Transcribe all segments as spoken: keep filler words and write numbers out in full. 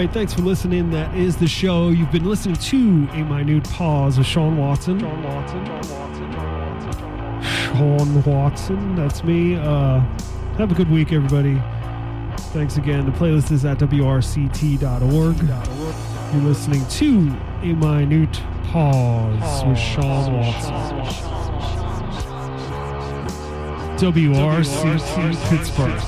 right, thanks for listening. That is the show. You've been listening to A Minute Pause with Sean Watson. Sean Watson. Sean Watson. Sean Watson. That's me. Uh, have a good week, everybody. Thanks again. The playlist is at W R C T dot org. You're listening to A Minute Pause with Sean Watson. W R C T Pittsburgh.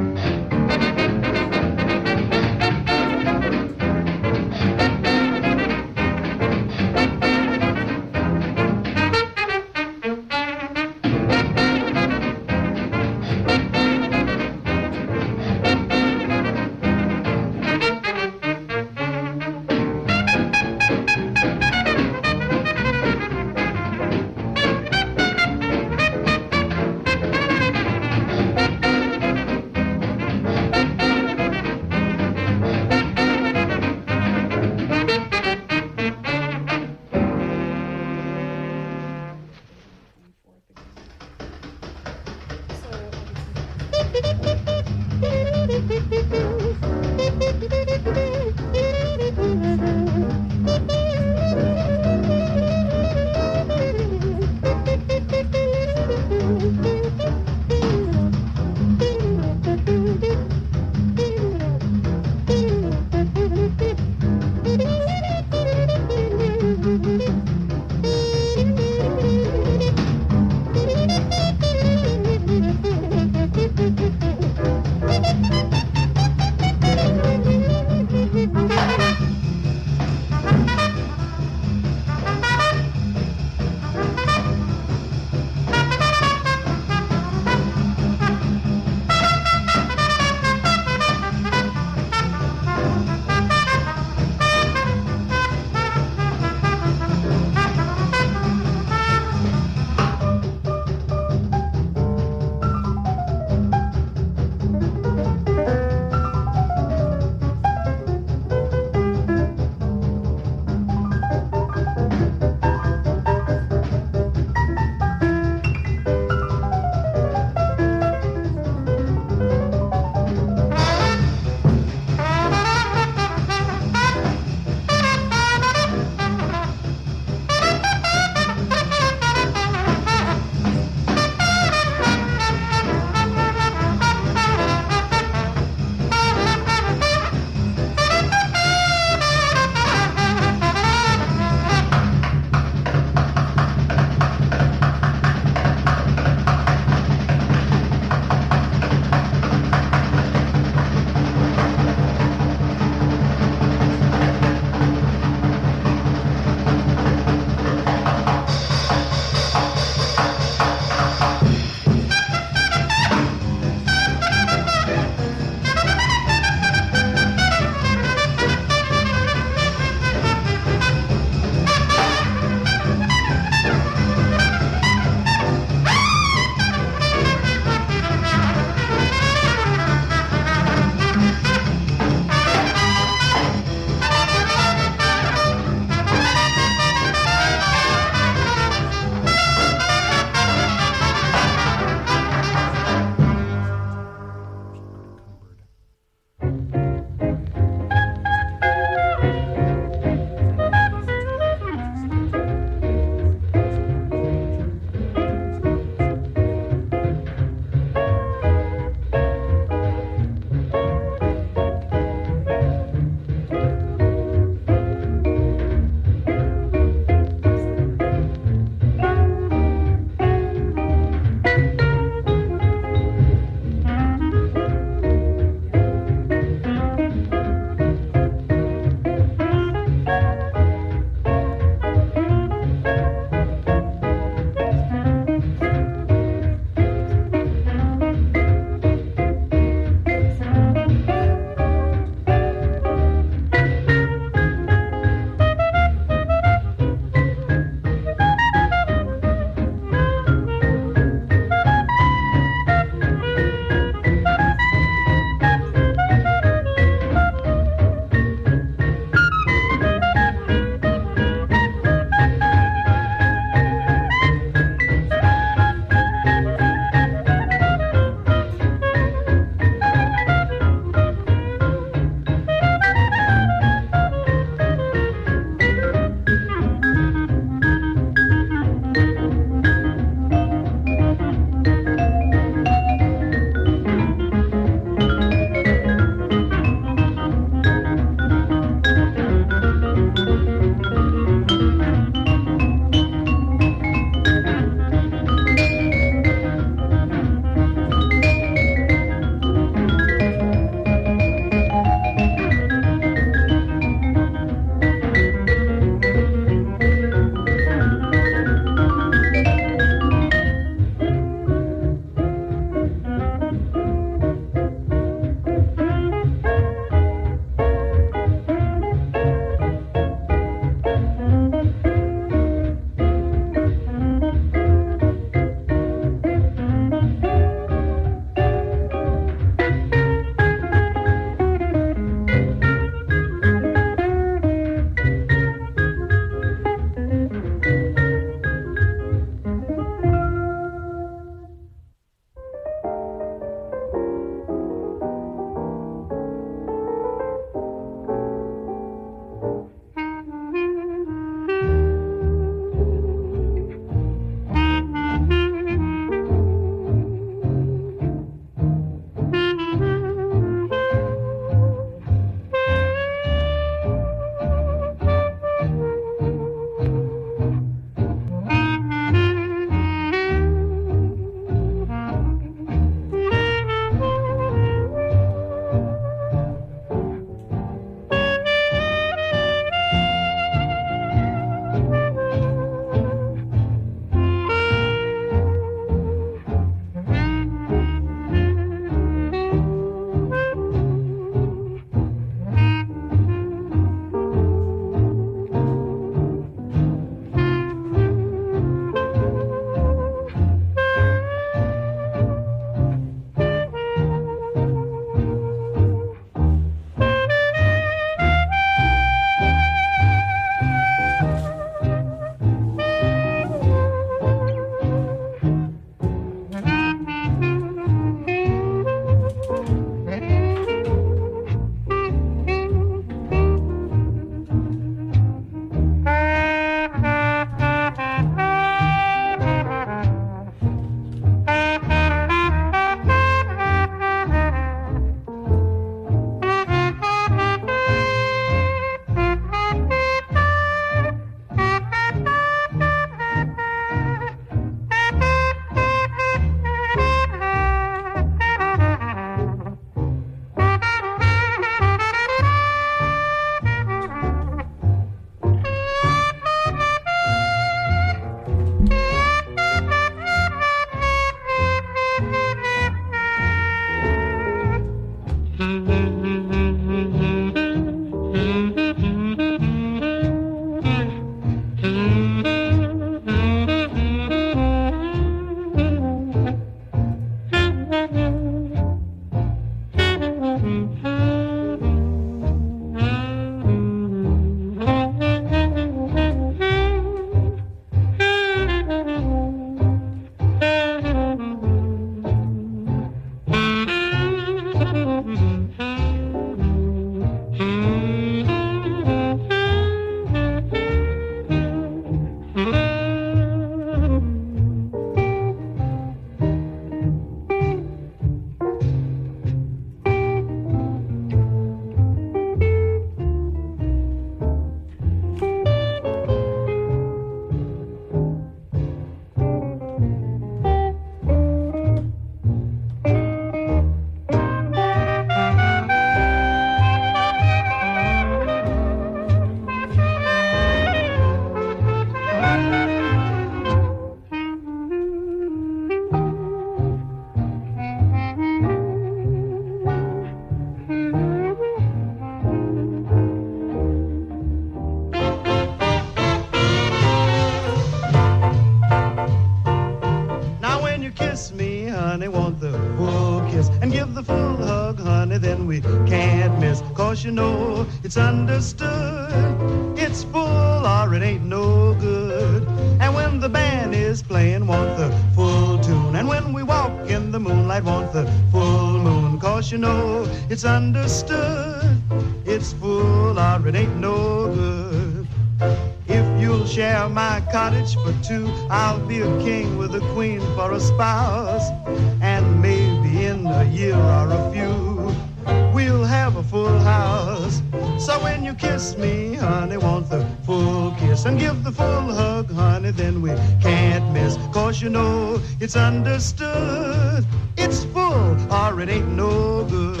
it's understood. It's full or it ain't no good. And when the band is playing, want the full tune. And when we walk in the moonlight, want the full moon. Cause you know it's understood. It's full or it ain't no good. If you'll share my cottage for two, I'll be a king with a queen for a spouse. And maybe in a year or a few, we'll have a full house. So when you kiss me, honey, want the full kiss and give the full hug, honey, then we can't miss. Cause you know it's understood. It's full or it ain't no good.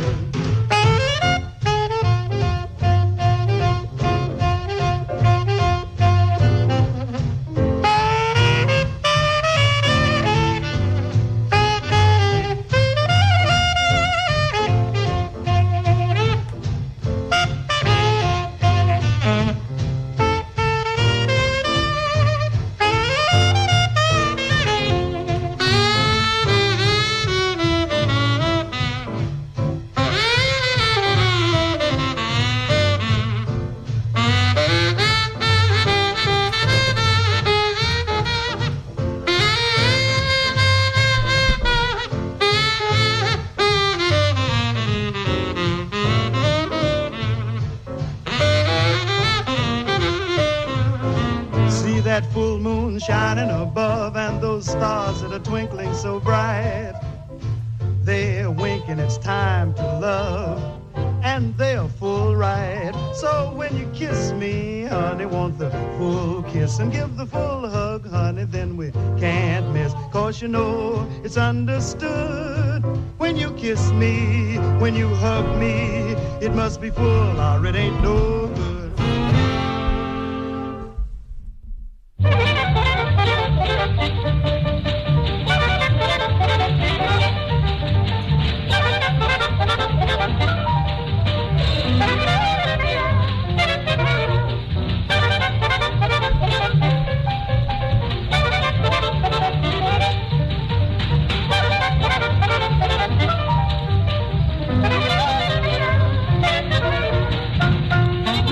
Shining above and those stars that are twinkling so bright, they're winking, it's time to love, and they're full right. So when you kiss me, honey, want the full kiss and give the full hug, honey, then we can't miss. Cause you know it's understood. When you kiss me, when you hug me, it must be full or it ain't no good. Thank you.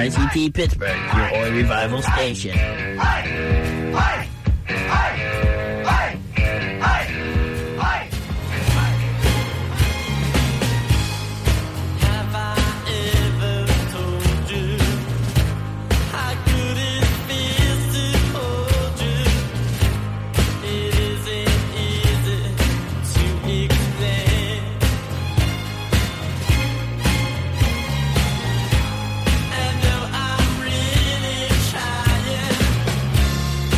I C T Pittsburgh, your Oi Revival station. Hey! Hey! Hey! Hey! Hey! Have I ever told you how good it feels to hold you? It isn't easy to explain. I know I'm really trying.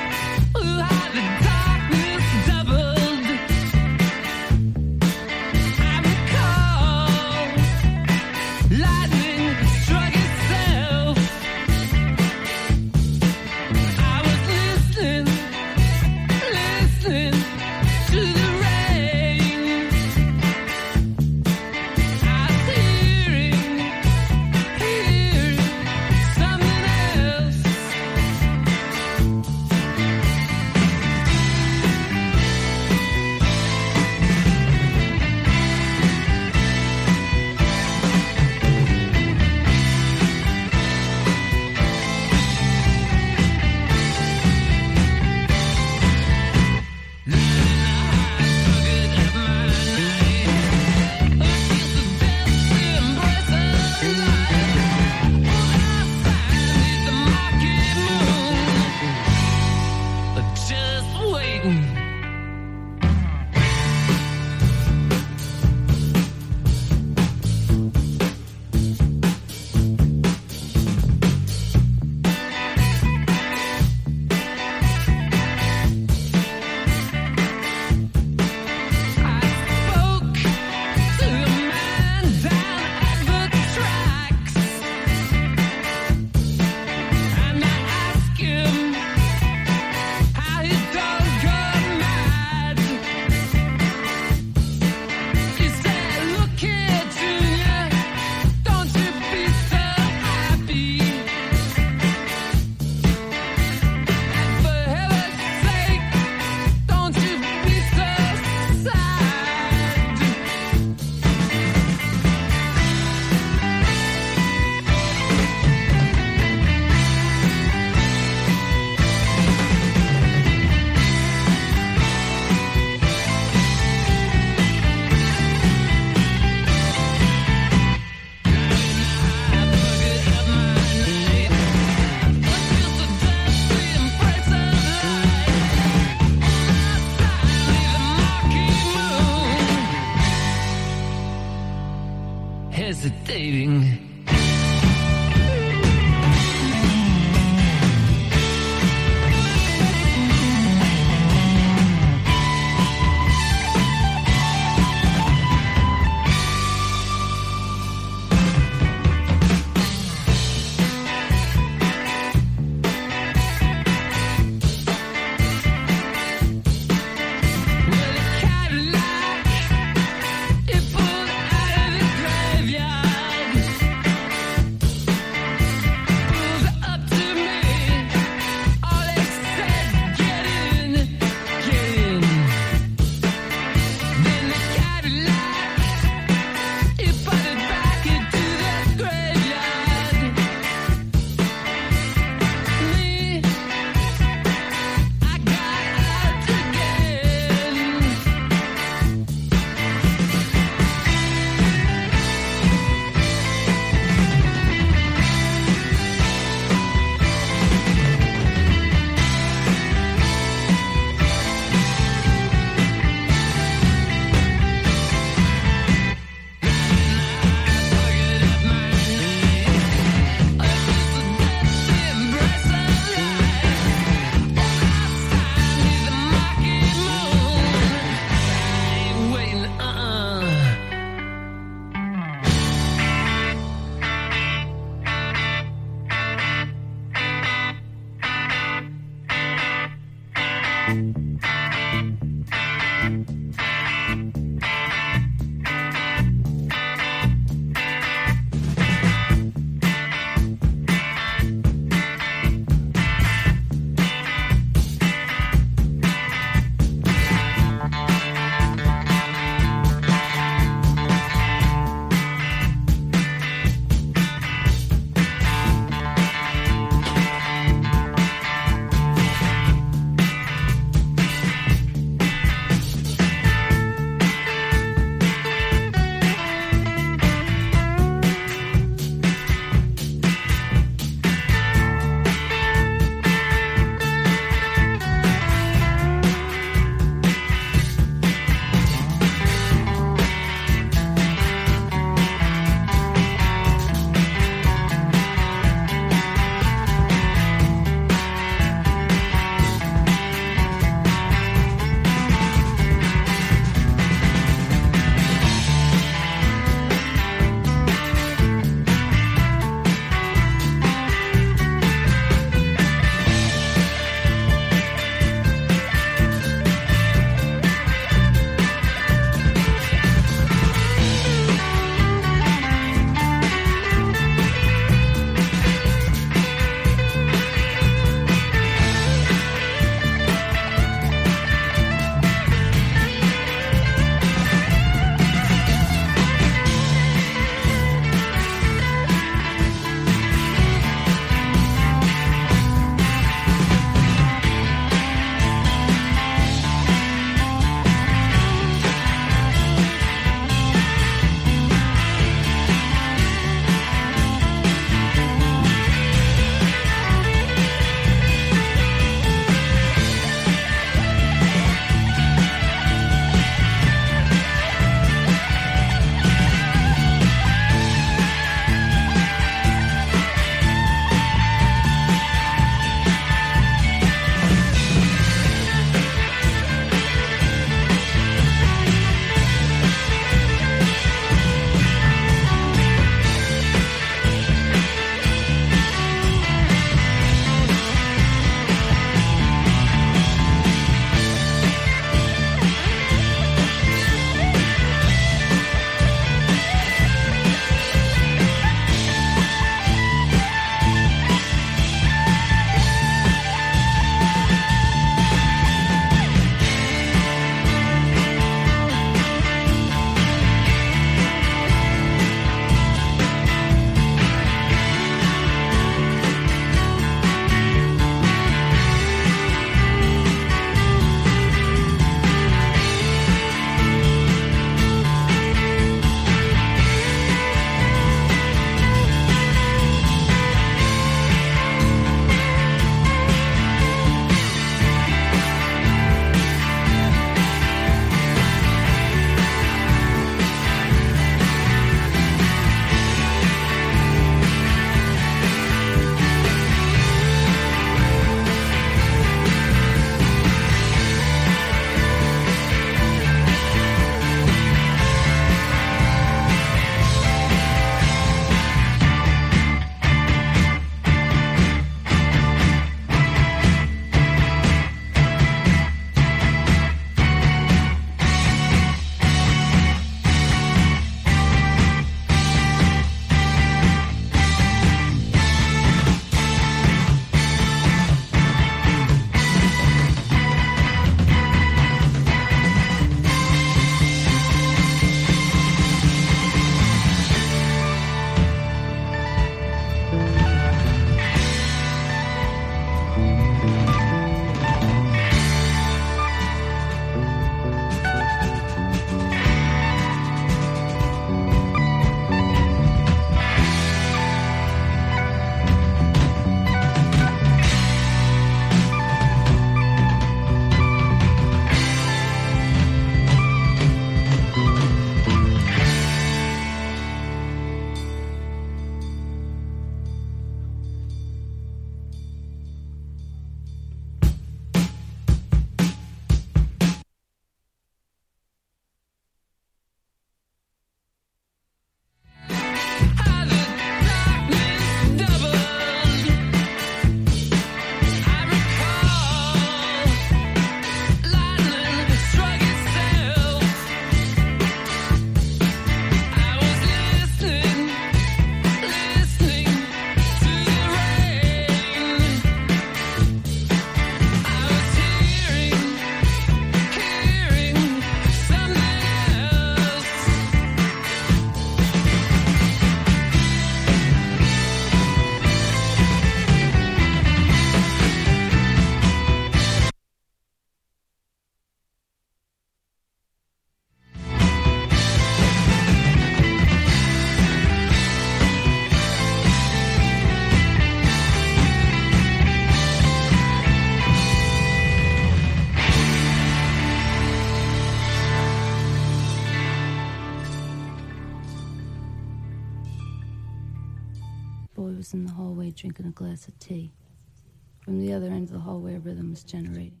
boy was in the hallway drinking a glass of tea. From the other end of the hallway, a rhythm was generating.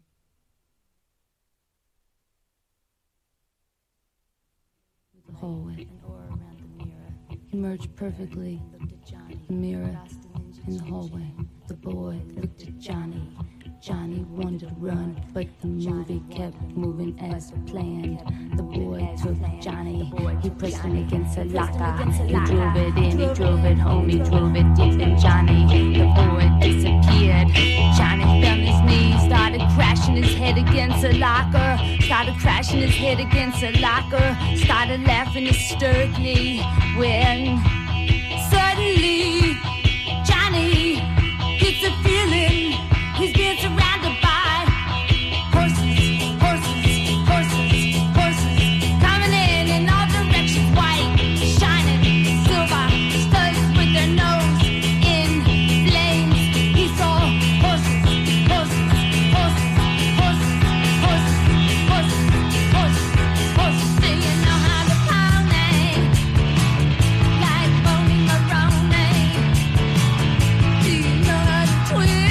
The hallway, an aura around the mirror. Emerged perfectly. Looked at Johnny. The mirror in the hallway. The boy looked at Johnny. Johnny wanted to run, but the movie kept moving as planned. The boy took Johnny, he pressed him against a locker. He drove it in, he drove it home, he drove it deep in Johnny. The boy disappeared. Johnny fell on his knees, started crashing his head against a locker. Started crashing his head against a locker. Started laughing hysterically when suddenly Johnny gets a feeling. He's being surrounded by horses, horses, horses, horses, coming in in all directions, white, shining, silver, studs with their nose in flames. He saw horses, horses, horses, horses, horses, horses, horses, horses. Do you know how to pony? Like Boney Maroney. Do you know how to twist?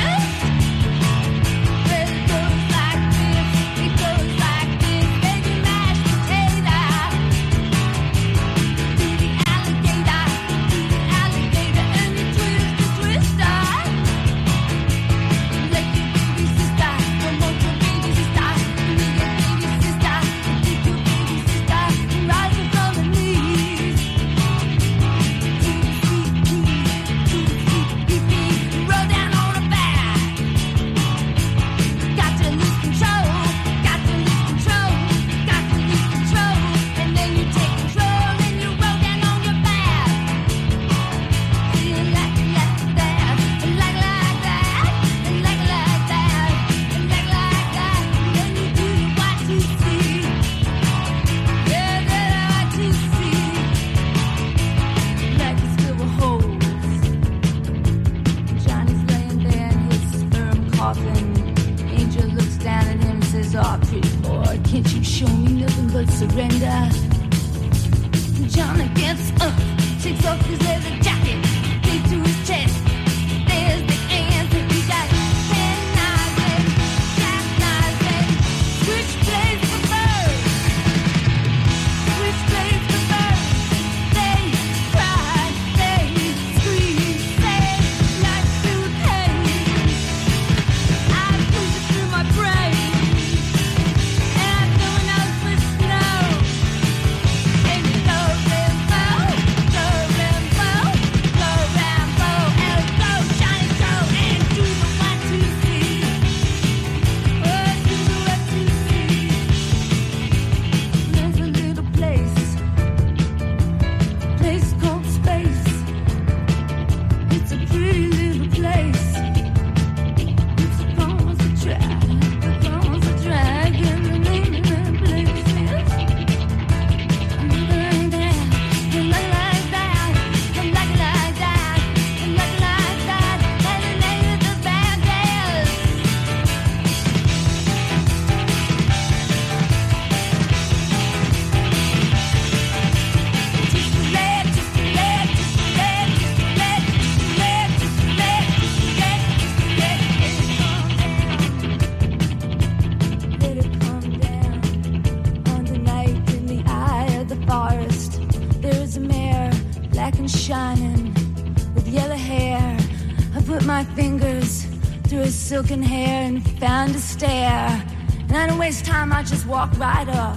Silken hair and found a stair, and I didn't waste time. I just walked right up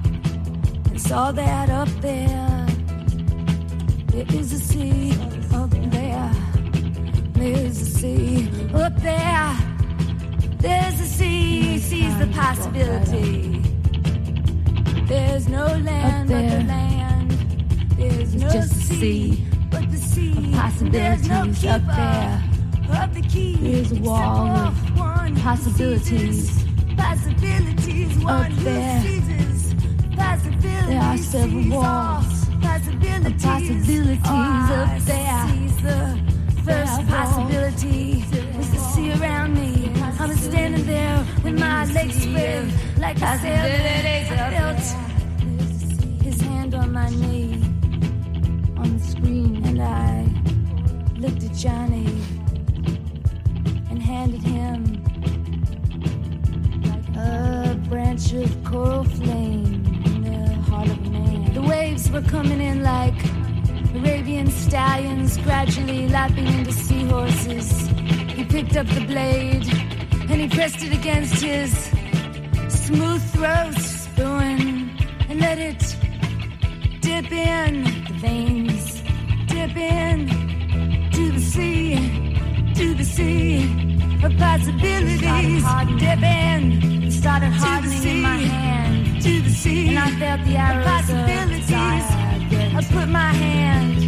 and saw that up there. There is a sea up there. There's a sea up there. There's a sea. Sees the possibility. There's no land but the land. There's no sea but the sea. Possibilities up there. The key. There's a wall of possibilities, possibilities up there. There are several walls of possibilities up there. The first possibility is to see around me. I was standing there with my legs spread like a sailor. I felt his hand on my knee on the screen, and I looked at Johnny and handed him a branch of coral flame in the heart of a man. The waves were coming in like Arabian stallions, gradually lapping into seahorses. He picked up the blade and he pressed it against his smooth throat, spoon, and let it dip in the veins, dip in to the sea, to the sea of possibilities. Dip in, it started hardening in my hand, to the sea, and I felt the arrows of possibilities. I put my hand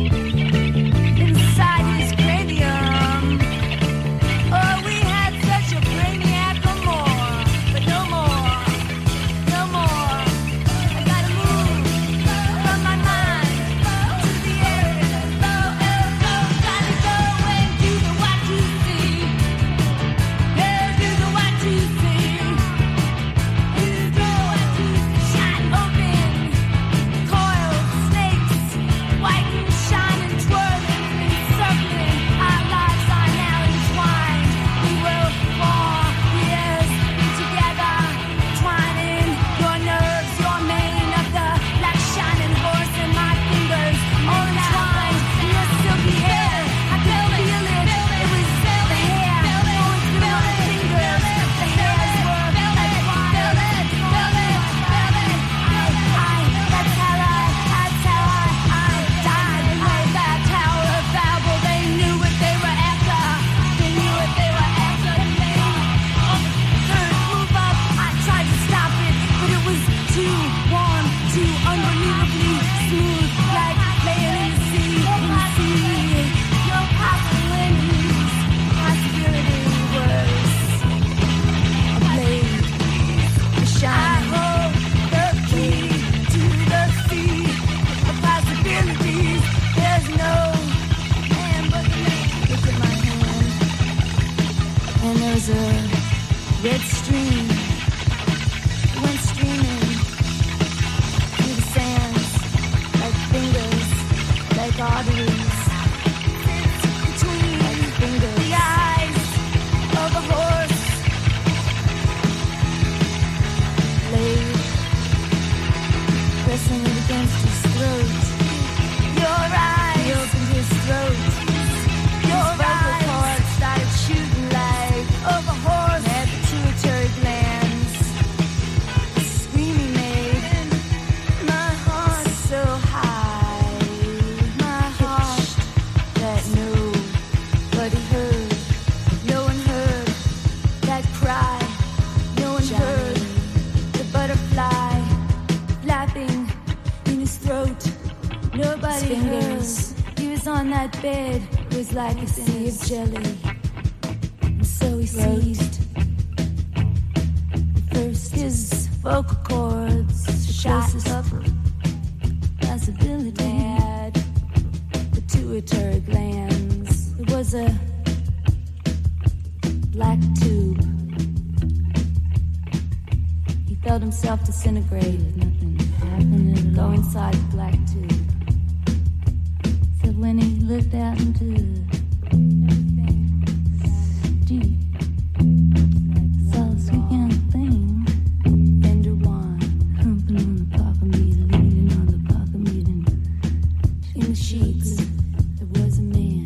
inside his cranium. Oh, we had such a brainiac, no more, but no more, no more. I gotta move from my mind to the air. Gotta go and do the what you see. Yeah, do the what you see. Do the what you see. Shine open, coiled snakes, white and shining, twirling and circling. Our lives are now entwined. We will fall years together, twining your nerves, your mane of the black shining horse and my fingers all entwined in your silky hair. I could feel it. It was the hair going through my fingers. The hairs were like wire. Feel it, feel it, I, I, that's how I, that's how I, I died in that Tower of Babel. They knew what they were after. They knew what they were after. They third move up. I tried to stop it, but it was too warm, too unbelievably smooth, like laying in the sea, in the sea. No possibilities, possibility was a blade, a shine. I hold the key to the sea of possibilities. There's no man but me. Look at my hand, and there's a red stream. It went streaming through the sands like fingers, like arteries. Between fingers, the eyes of a horse. Blade pressing it against his throat. Your eyes, he opened his throat. Your vocal cords started shooting like of a horse. Had pituitary glands. The scream he made. My heart so high. My heart that nobody heard. No one heard that cry. No one heard the butterfly flapping in his throat. Nobody heard. He was on that bed. It was like a sea of jelly. And so he seized. First his vocal cords shot up. Possibility had pituitary glands. It was a black tube. He felt himself disintegrate. Nothing happened. Go inside the black tube. Said when he looked out into deep, saw a sweet young thing, Fender wine, humping on the pocket meter, leaning on the pocket meter. In the sheets, there was a man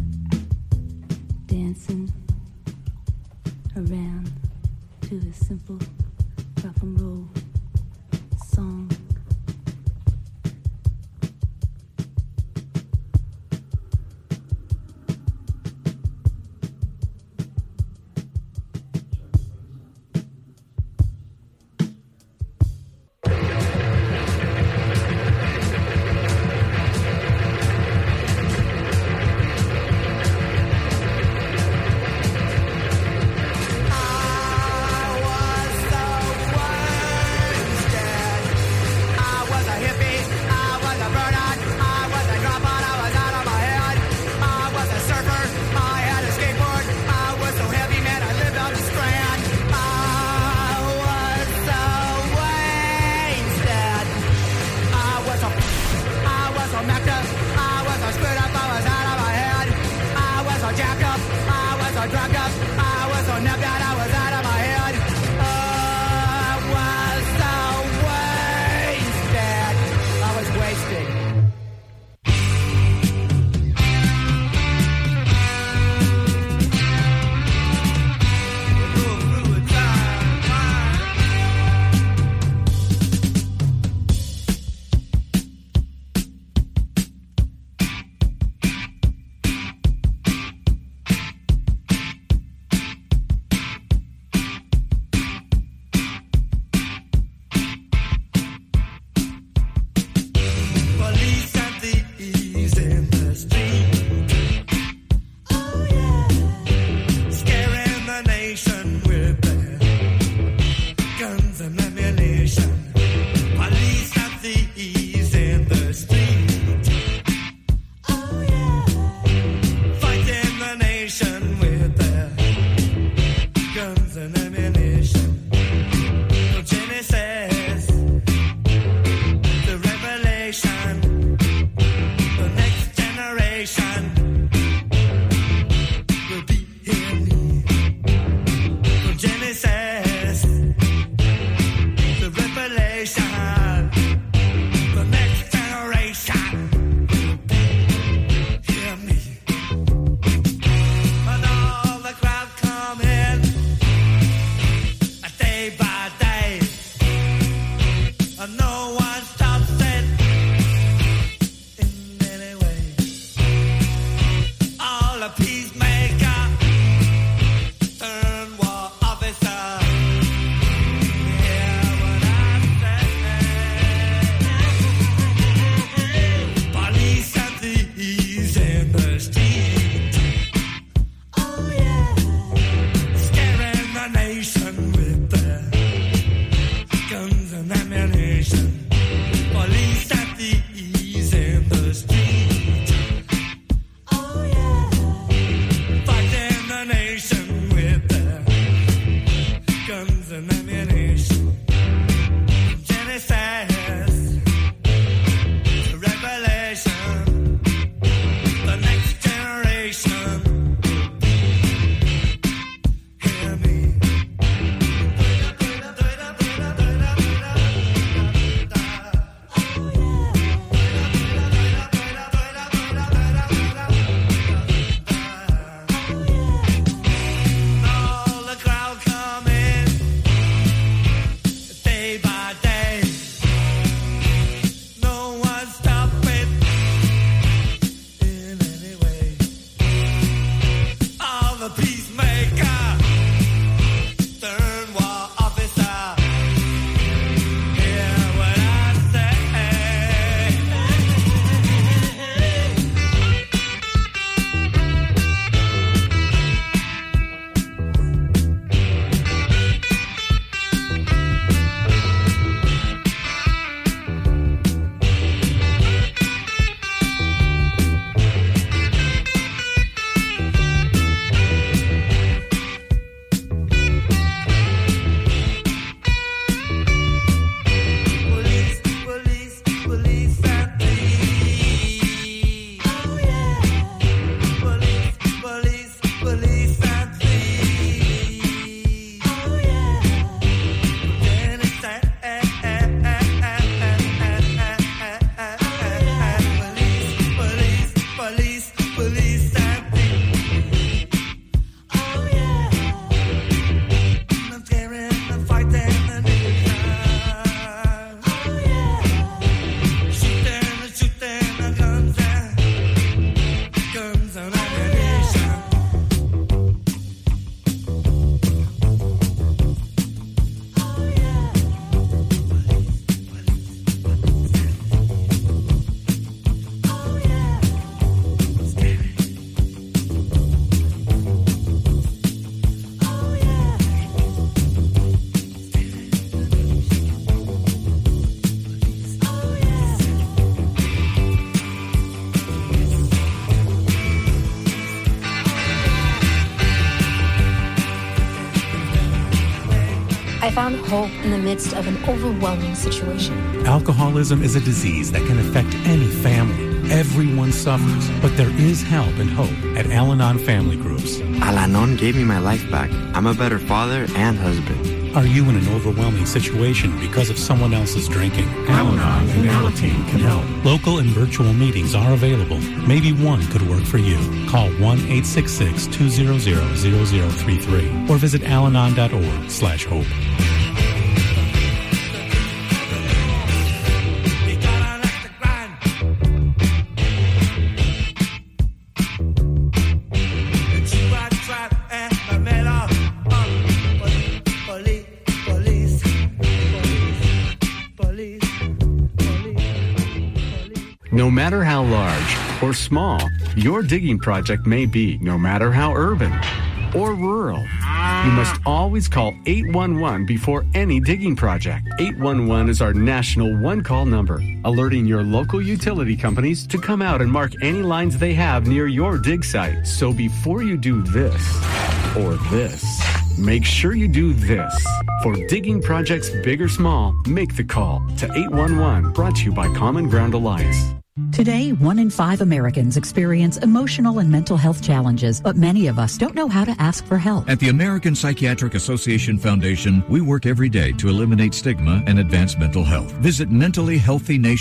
dancing around to a simple rock and roll song. so drunk up, I was so napped out, I was out of my head. Oh, I was so wasted. I was wasted. I found hope in the midst of an overwhelming situation. Alcoholism is a disease that can affect any family, Everyone suffers, but there is help and hope at Al-Anon Family Groups. Al-Anon gave me my life back. I'm a better father and husband. Are you in an overwhelming situation because of someone else's drinking? Al-Anon and Alateen can help. Local and virtual meetings are available. Maybe one could work for you. Call one eight six six, two zero zero, zero zero three three or visit alanon dot org slash hope. No matter how large or small your digging project may be, no matter how urban or rural, you must always call eight one one before any digging project. eight one one is our national one-call number, alerting your local utility companies to come out and mark any lines they have near your dig site. So before you do this or this, make sure you do this. For digging projects big or small, make the call to eight one one, brought to you by Common Ground Alliance. Today, one in five Americans experience emotional and mental health challenges, but many of us don't know how to ask for help. At the American Psychiatric Association Foundation, we work every day to eliminate stigma and advance mental health. Visit mentally healthy nation